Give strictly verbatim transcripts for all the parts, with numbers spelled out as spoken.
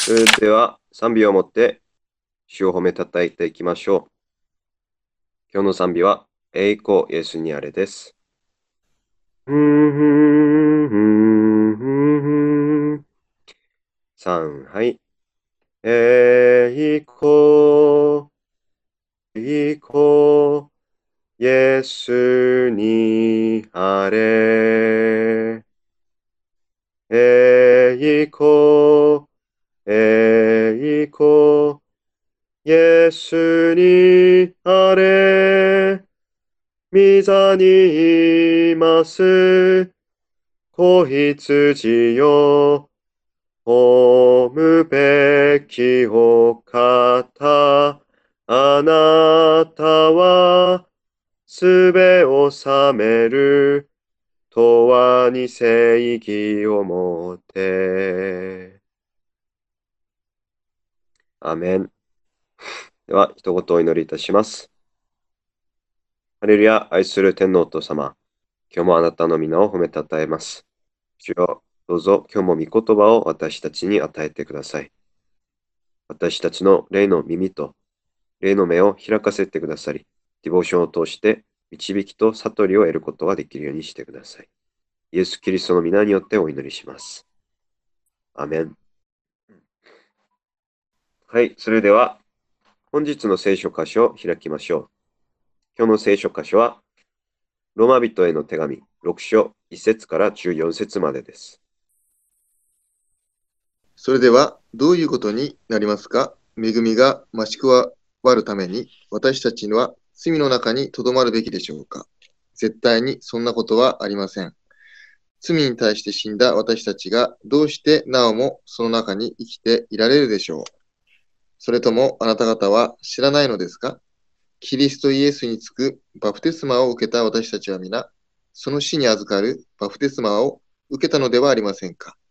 それでは賛美をもって主を褒めたたえていきましょう。今日の賛美は栄光イエスにあれです。三杯。栄光、栄光、イエスにあれ。栄光、栄光、イエスにあれ。御座にいます子羊よ、褒むべきお方、あなたはすべを治める永遠に正義をもって。アーメン。では、一言お祈りいたします。ハレルヤ、愛する天皇と様、今日もあなたの皆を褒めたたえます。主よ、どうぞ今日も御言葉を私たちに与えてください。私たちの霊の耳と霊の目を開かせてくださり、ディボーションを通して導きと悟りを得ることができるようにしてください。イエス・キリストの皆によってお祈りします。アーメン。はい、それでは本日の聖書箇所を開きましょう。今日の聖書箇所は、ローマ人への手紙ろく章いち節からじゅうよん節までです。 それでは、どういうことになりますか？恵みが増し加わるために、私たちは罪の中にとどまるべきでしょうか？絶対にそんなことはありません。罪に対して死んだ私たちがどうしてなおもその中に生きていられるでしょう？それともあなた方は知らないのですか？キリストイエスにつくバプテスマを受けた私たちは皆、その死に預かるバプテスマを受けたのではありませんか？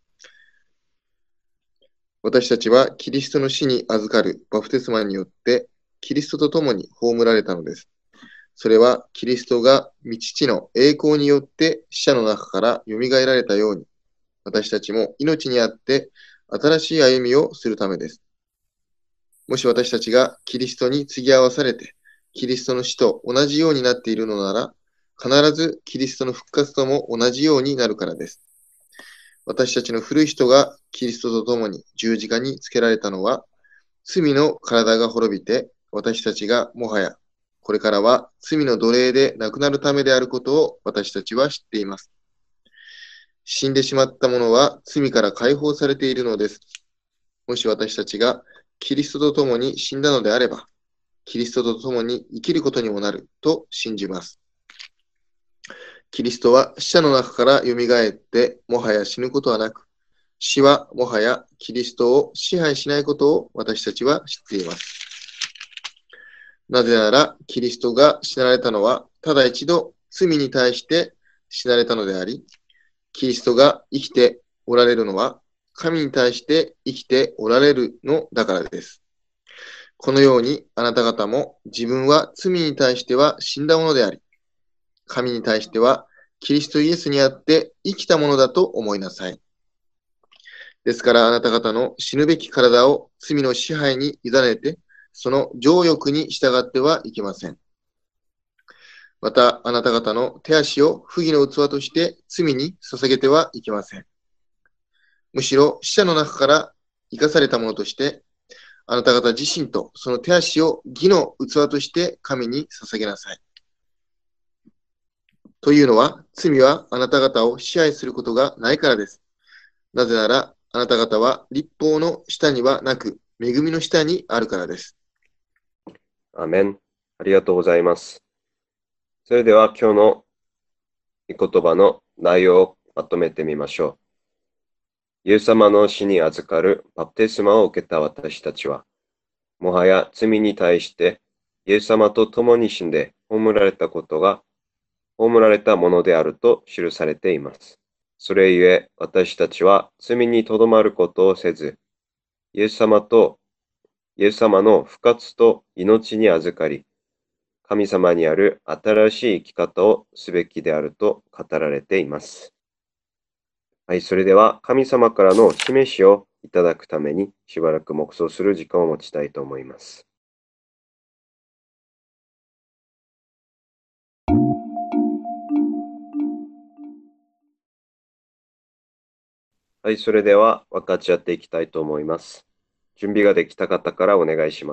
私たちはキリストの死に預かるバプテスマによってキリストと共に葬られたのです。それはキリストが御父の栄光によって死者の中から蘇られたように、私たちも命にあって新しい歩みをするためです。もし私たちがキリストに継ぎ合わされて、キリストの死と同じようになっているのなら、必ずキリストの復活とも同じようになるからです。私たちの古い人がキリストと共に十字架につけられたのは、罪の体が滅びて、私たちがもはや、これからは罪の奴隷でなくなるためであることを私たちは知っています。死んでしまった者は罪から解放されているのです。もし私たちがキリストと共に死んだのであれば、キリストと共に生きることにもなると信じます。キリストは死者の中から蘇って、もはや死ぬことはなく、死はもはやキリストを支配しないことを私たちは知っています。なぜなら、キリストが死なれたのは、ただ一度罪に対して死なれたのであり、キリストが生きておられるのは、神に対して生きておられるのだからです。このようにあなた方も自分は罪に対しては死んだものであり、神に対してはキリストイエスにあって生きたものだと思いなさい。ですからあなた方の死ぬべき体を罪の支配に委ねて、その情欲に従ってはいけません。またあなた方の手足を不義の器として罪に捧げてはいけません。むしろ死者の中から生かされたものとして、あなた方自身とその手足を義の器として神に捧げなさい。というのは、罪はあなた方を支配することがないからです。なぜなら、あなた方は律法の下にはなく、恵みの下にあるからです。 アーメン。ありがとうございます。それでは今日の御言葉の内容をまとめてみましょう。イエス様の死に預かるバプテスマを受けた私たちは、もはや罪に対してイエス様と共に死んで葬られたことが葬られたものであると記されています。それゆえ私たちは罪にとどまることをせず、イエス様とイエス様の復活と命に預かり、神様にある新しい生き方をすべきであると語られています。はい、それでは神様からの示しをいただくためにしばらく黙想する時間を持ちたいと思います。はい、それでは分かち合っていきたいと思います。準備ができた方からお願いします。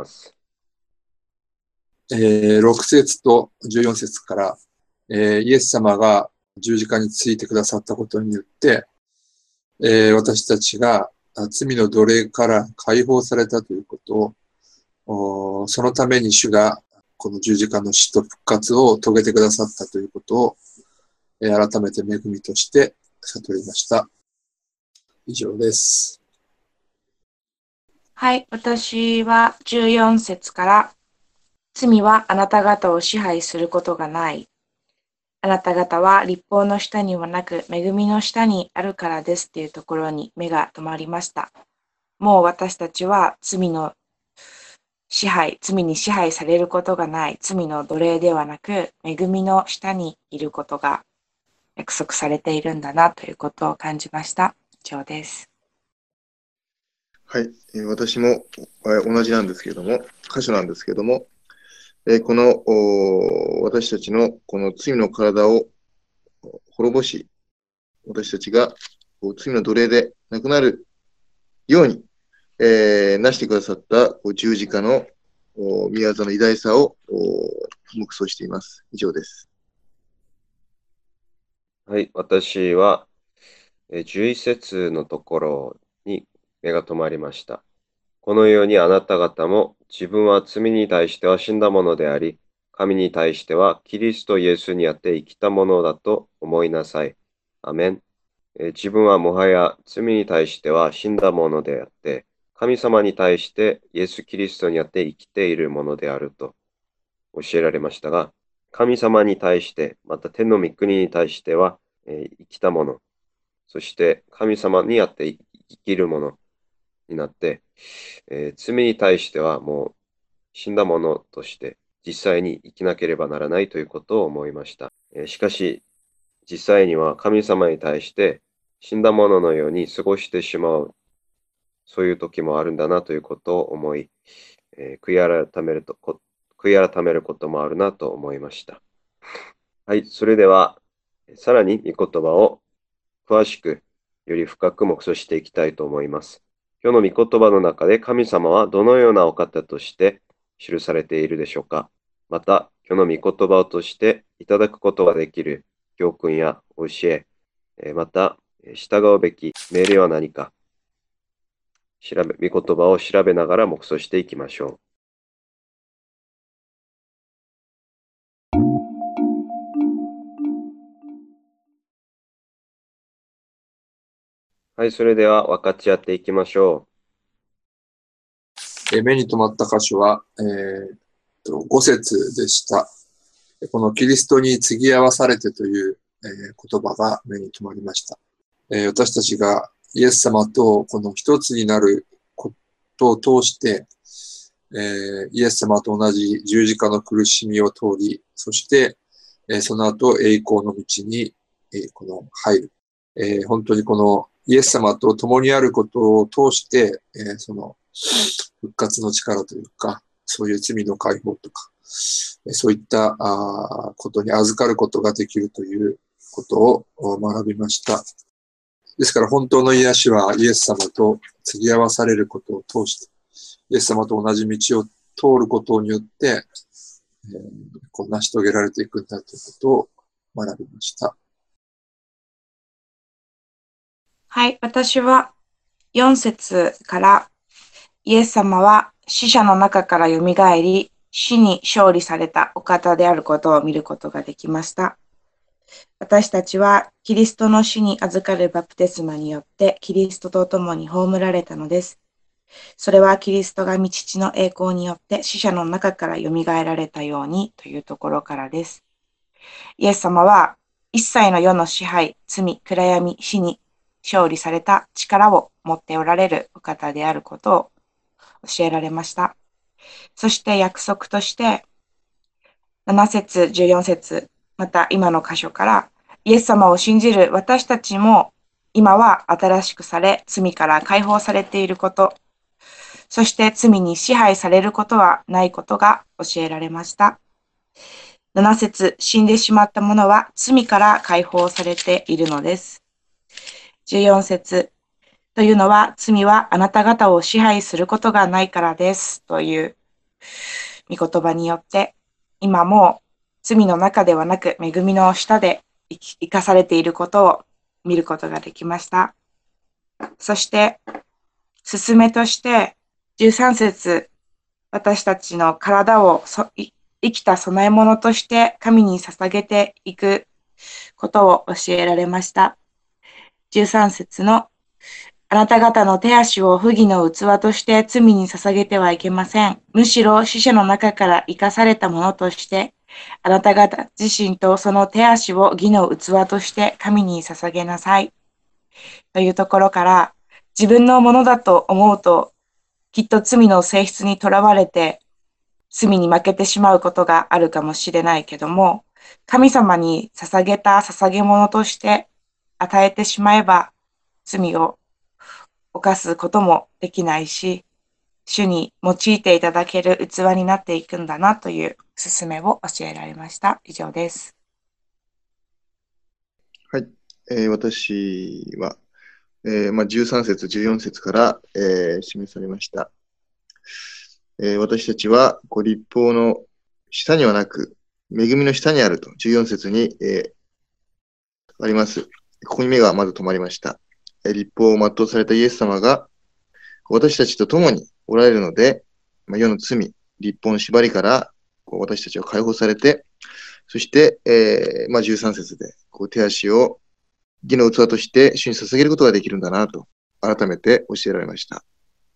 えー、ろく節とじゅうよん節から、えー、イエス様が十字架についてくださったことによって、えー、私たちが罪の奴隷から解放されたということを、そのために主がこの十字架の死と復活を遂げてくださったということを、えー、改めて恵みとして悟りました。以上です。 はい、私はじゅうよん節から、罪はあなた方を支配することがない。あなた方は律法の下にはなく、恵みの下にあるからですっていうところに目が留まりました。もう私たちは罪の支配、罪に支配されることがない、罪の奴隷ではなく、恵みの下にいることが約束されているんだなということを感じました。以上です。 はい、えー私もえー同じなんですけれども、箇所なんですけれども、えーこのおー私たちのこの罪の体を滅ぼし、私たちがこう罪の奴隷でなくなるように、えーなしてくださったこう十字架のお宮座の偉大さをお黙想しています。以上です。 はい、私はえーじゅういち節のところに目が留まりました。このようにあなた方も自分は罪に対しては死んだものであり、神に対してはキリストイエスにあって生きたものだと思いなさい。アメン。えー自分はもはや罪に対しては死んだものであって、神様に対してイエス・キリストにあって生きているものであると教えられましたが、神様に対して、また天の御国に対しては、えー生きたもの、そして神様にあって生きるものになって、えー罪に対してはもう死んだものとして実際に生きなければならないということを思いました。えーしかし、実際には神様に対して死んだもののように過ごしてしまう、そういう時もあるんだなということを思い、えー悔い改めるとこ、悔い改めることもあるなと思いました。はい、それでは、さらに御言葉を詳しく、より深く黙想していきたいと思います。今日の御言葉の中で神様はどのようなお方として記されているでしょうか。また、今日の御言葉を通していただくことができる教訓や教え、また、従うべき命令は何か、調べ、御言葉を調べながら黙想していきましょう。はい、それでは分かち合っていきましょえー目に留まった箇所は、えーとご節でした。このキリストに継ぎ合わされてという、えー言葉が目に留まりました。えー私たちがイエス様とこの一つになることを通して、えーイエス様と同じ十字架の苦しみを通り、そして、えーその後栄光の道に、えーこの入る、えー本当にこのイエス様と共にあることを通して、えーその復活の力というか、そういう罪の解放とか、そういったあことに預かることができるということを学びました。ですから本当の癒しはイエス様と継ぎ合わされることを通して、イエス様と同じ道を通ることによって、えー、こう成し遂げられていくんだということを学びました。 はい、私はよん節からイエス様は死者の中からよみがえり、死に勝利されたお方であることを見ることができました。私たちはキリストの死に預かるバプテスマによってキリストと共に葬られたのです。それはキリストが御父の栄光によって死者の中からよみがえられたようにというところからです。イエス様は一切の世の支配、罪、暗闇、死に勝利された力を持っておられるお方であることを教えられました。そして約束としてなな節、じゅうよん節、また今の箇所からイエス様を信じる私たちも今は新しくされ、罪から解放されていること、そして罪に支配されることはないことが教えられました。なな節、死んでしまった者は罪から解放されているのです。じゅうよん節、というのは罪はあなた方を支配することがないからですという御言葉によって、今も罪の中ではなく恵みの下で生かされていることを見ることができました。そして、進めとしてじゅうさん節、私たちの体をそ生きた供え物として神に捧げていくことを教えられました。じゅうさん節のあなた方の手足を不義の器として罪に捧げてはいけません。むしろ死者の中から生かされたものとして、あなた方自身とその手足を義の器として神に捧げなさい。というところから、自分のものだと思うと、きっと罪の性質にとらわれて、罪に負けてしまうことがあるかもしれないけども、神様に捧げた捧げ物として与えてしまえば、罪を犯すこともできないし、主に用いていただける器になっていくんだなという勧めを教えられました。以上です。 はい。えー私は、えーまあ、じゅうさん節、じゅうよん節から、えー示されました。えー私たちは、こう立法の下にはなく、恵みの下にあると、じゅうよん節に、えーあります。ここに目がまず止まりました。えー立法を全うされたイエス様が、私たちと共におられるので、まあ、世の罪、立法の縛りからこう私たちは解放されて、そして、えーまあ、じゅうさん節でこう手足を義の器として主に捧げることができるんだなと、改めて教えられました。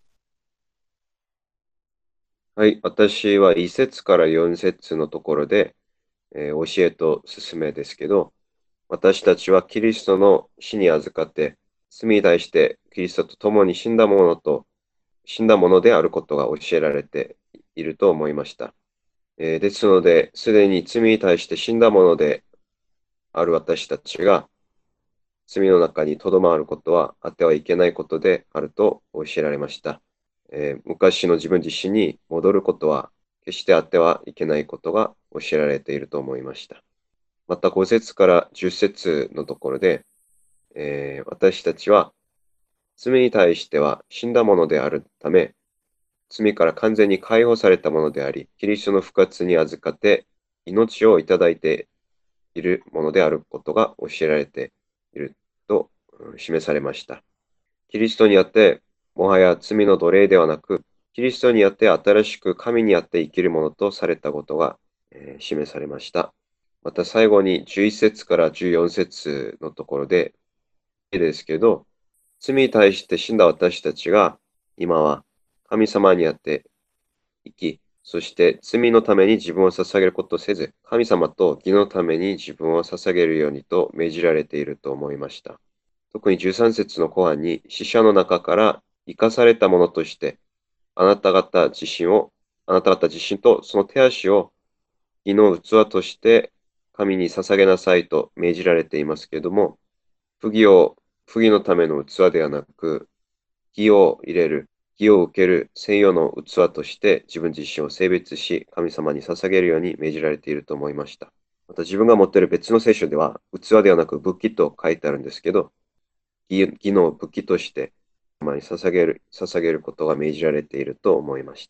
はい、私はいっ節からよん節のところで、えー教えと勧めですけど、私たちはキリストの死に預かって、罪に対してキリストと共に死んだものと、死んだものであることが教えられていると思いました。えーですので、すでに罪に対して死んだものである私たちが、罪の中にとどまることはあってはいけないことであると教えられました。えー昔の自分自身に戻ることは決してあってはいけないことが教えられていると思いました。またご節からじゅっ節のところで、えー私たちは罪に対しては死んだものであるため、罪から完全に解放されたものであり、キリストの復活に預かって命をいただいているものであることが教えられているとうん示されました。キリストにあって、もはや罪の奴隷ではなく、キリストにあって新しく神にあって生きるものとされたことが、えー示されました。また最後にじゅういち節からじゅうよん節のところで、ですけど、罪に対して死んだ私たちが、今は神様にあって生き、そして罪のために自分を捧げることをせず、神様と義のために自分を捧げるようにと命じられていると思いました。特にじゅうさん節の後半に、死者の中から生かされたものとして、あなた方自身を、あなた方自身とその手足を義の器として神に捧げなさいと命じられていますけれども、不義を、不義のための器ではなく、義を入れる、義を受ける専用の器として自分自身を性別し、神様に捧げるように命じられていると思いました。また自分が持っている別の聖書では、器ではなく武器と書いてあるんですけど、義義の武器として神様に捧げる、捧げることが命じられていると思いました。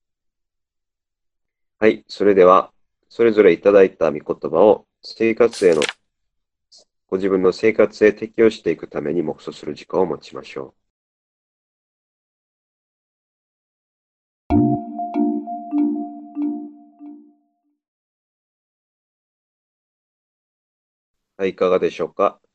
はい、それでは、それぞれいただいた御言葉を生活への、ご自分の生活へ適用していくために黙想する時間を持ちましょう。はい、いかがでしょうか。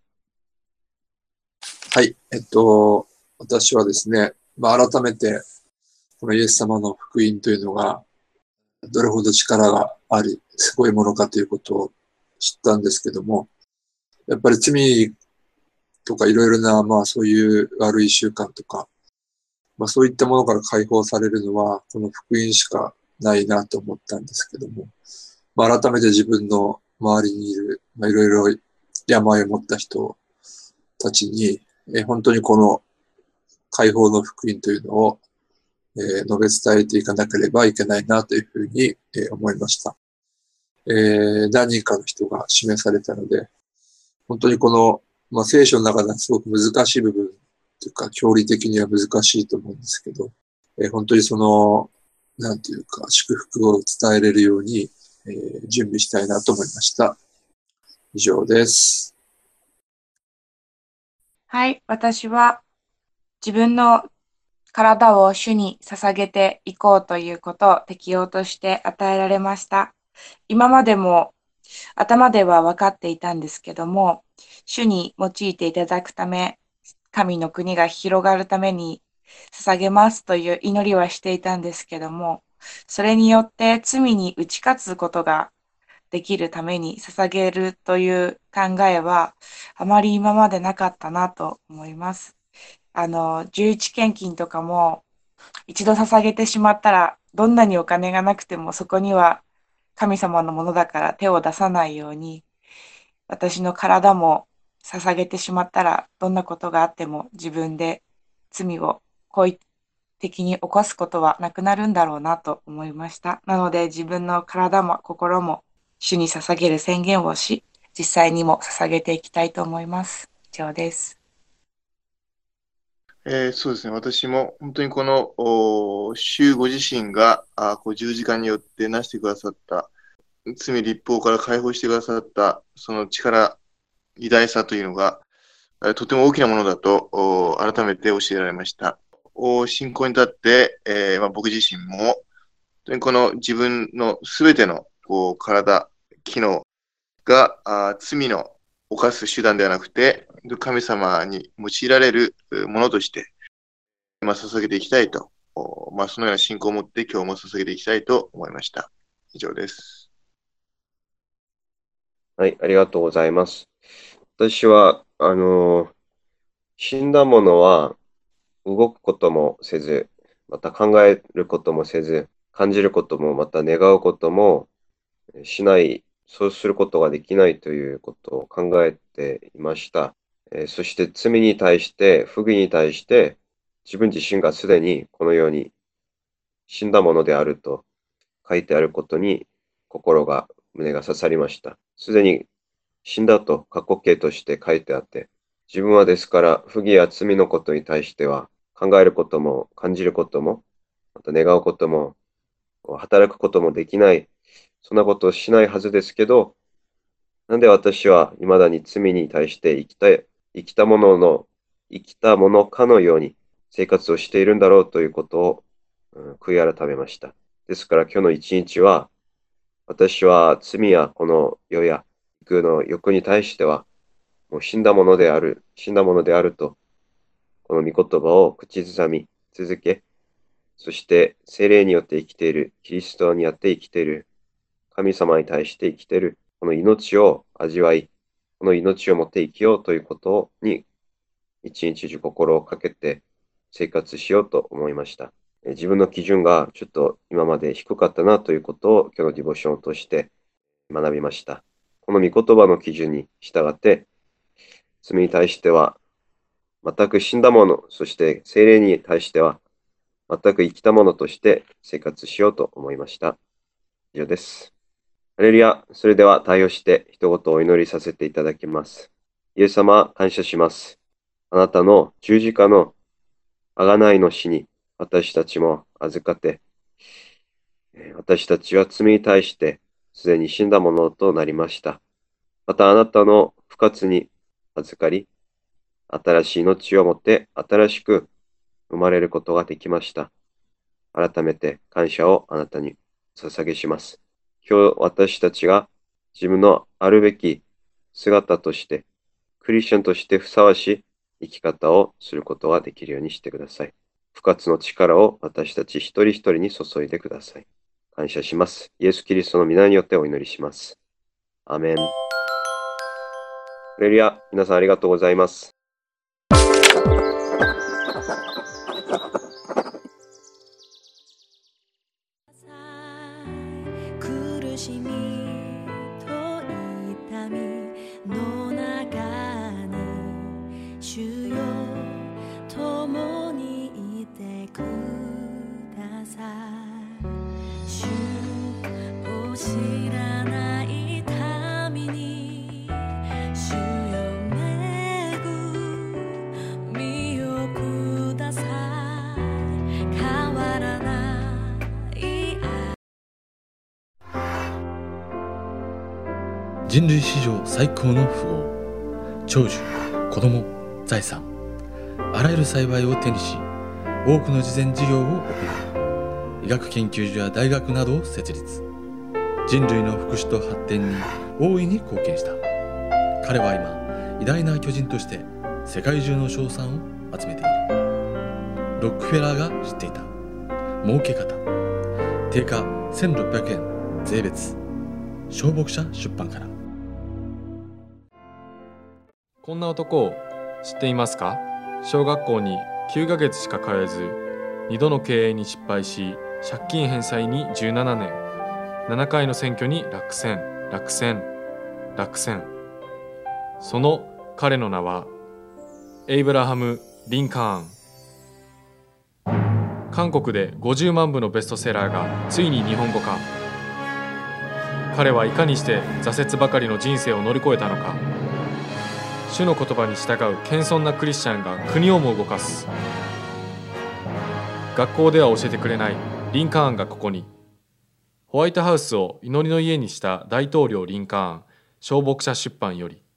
はい。えっと、私はですね、まあ、改めて、このイエス様の福音というのが、どれほど力があり、すごいものかということを知ったんですけども、やっぱり罪とかいろいろな、まあそういう悪い習慣とか、まあそういったものから解放されるのは、この福音しかないなと思ったんですけども、まあ改めて自分の周りにいる、まあいろいろ病を持った人たちに、えー本当にこの解放の福音というのを、えー述べ伝えていかなければいけないなというふうに、えー思いました。えー何人かの人が示されたので、本当にこの、まあ、聖書の中ではすごく難しい部分というか、教理的には難しいと思うんですけど、えー本当にその、なんていうか、祝福を伝えれるように、えー準備したいなと思いました。以上です。 はい、私は自分の体を主に捧げていこうということを適用として与えられました。今までも頭では分かっていたんですけども、主に用いていただくため、神の国が広がるために捧げますという祈りはしていたんですけども、それによって罪に打ち勝つことができるために捧げるという考えはあまり今までなかったなと思います。あの、十一献金とかも一度捧げてしまったら、どんなにお金がなくてもそこには神様のものだから手を出さないように、私の体も捧げてしまったら、どんなことがあっても自分で罪を故意的に犯すことはなくなるんだろうなと思いました。なので自分の体も心も主に捧げる宣言をし、実際にも捧げていきたいと思います。以上です。 えーそうですね。私も本当にこの、お主ご自身があこう十字架によって成してくださった、罪立法から解放してくださった、その力、偉大さというのが、えーとても大きなものだとお改めて教えられました。お信仰に立って、えーまあ、僕自身も、本当にこの自分のすべてのこう体、機能があ罪の犯す手段ではなくて、神様に用いられるうものとして、まあ、捧げていきたいと、おまあ、そのような信仰を持って今日も捧げていきたいと思いました。以上です。 はい、ありがとうございます。私は、あの、死んだものは動くこともせず、また考えることもせず、感じることも、また願うこともしない、そうすることができないということを考えていました。えーそして罪に対して、不義に対して、自分自身がすでにこのように死んだものであると書いてあることに心が、胸が刺さりました。すでに死んだと過去形として書いてあって、自分はですから不義や罪のことに対しては考えることも感じることも、また願うことも、働くこともできない、そんなことをしないはずですけど、なんで私は未だに罪に対して生きた、生きたものの、生きたものかのように生活をしているんだろうということを、うん、悔い改めました。ですから今日の一日は、私は罪やこの世や肉の欲に対しては、もう死んだものである、死んだものであると、この御言葉を口ずさみ続け、そして聖霊によって生きている、キリストによって生きている、神様に対して生きている、この命を味わい、この命を持って生きようということに、一日中心をかけて生活しようと思いました。自分の基準がちょっと今まで低かったなということを今日のディボーションを通して学びました。この御言葉の基準に従って、罪に対しては全く死んだもの、そして聖霊に対しては全く生きたものとして生活しようと思いました。以上です。ハレルヤ。それでは対応して一言お祈りさせていただきます。イエス様、感謝します。あなたの十字架の贖いの死に私たちも預かって、私たちは罪に対してすでに死んだものとなりました。またあなたの不活に預かり、新しい命をもって新しく生まれることができました。改めて感謝をあなたに捧げします。今日私たちが自分のあるべき姿として、クリスチャンとしてふさわしい生き方をすることができるようにしてください。不活の力を私たち一人一人に注いでください。感謝します。イエス・キリストの皆によってお祈りします。アーメン。ハレルヤ、皆さんありがとうございます。 苦しみと痛みの中に人類史上最高の富豪、長寿、子供、財産、あらゆる幸いを手にし、多くの慈善事業を行い、医学研究所や大学などを設立。人類の福祉と発展に大いに貢献した。彼は今、偉大な巨人として世界中の称賛を集めている。ロックフェラーが知っていた儲け方。定価せんろっぴゃくえん税別。小牧者出版から。 こんな男を知っていますか？小学校にきゅうかげつしか通えず、にどの経営に失敗し、借金返済にじゅうななねん、ななかいの選挙に落選、落選、落選。その彼の名は、エイブラハム・リンカーン。韓国でごじゅうまんぶのベストセラーがついに日本語化。彼はいかにして挫折ばかりの人生を乗り越えたのか。主の言葉に従う謙遜なクリスチャンが国をも動かす。学校では教えてくれないリンカーンがここに。ホワイトハウスを祈りの家にした大統領リンカーン、小牧者出版より。